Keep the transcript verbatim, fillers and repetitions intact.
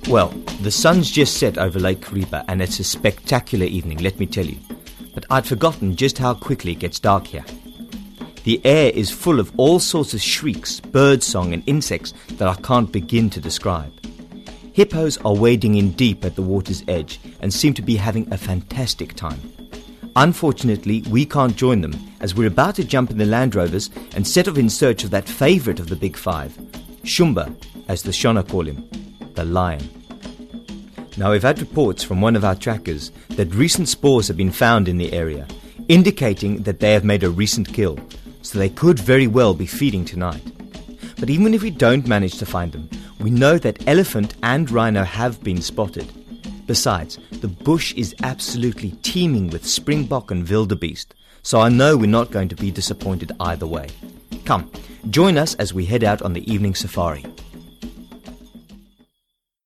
Well, the sun's just set over Lake Kariba and it's a spectacular evening, let me tell you. But I'd forgotten just how quickly it gets dark here. The air is full of all sorts of shrieks, birdsong and insects that I can't begin to describe. Hippos are wading in deep at the water's edge and seem to be having a fantastic time. Unfortunately, we can't join them as we're about to jump in the Land Rovers and set off in search of that favourite of the Big Five, Shumba, as the Shona call him, the lion. Now, we've had reports from one of our trackers that recent spores have been found in the area, indicating that they have made a recent kill, so they could very well be feeding tonight. But even if we don't manage to find them, we know that elephant and rhino have been spotted. Besides, the bush is absolutely teeming with springbok and wildebeest, so I know we're not going to be disappointed either way. Come, join us as we head out on the evening safari.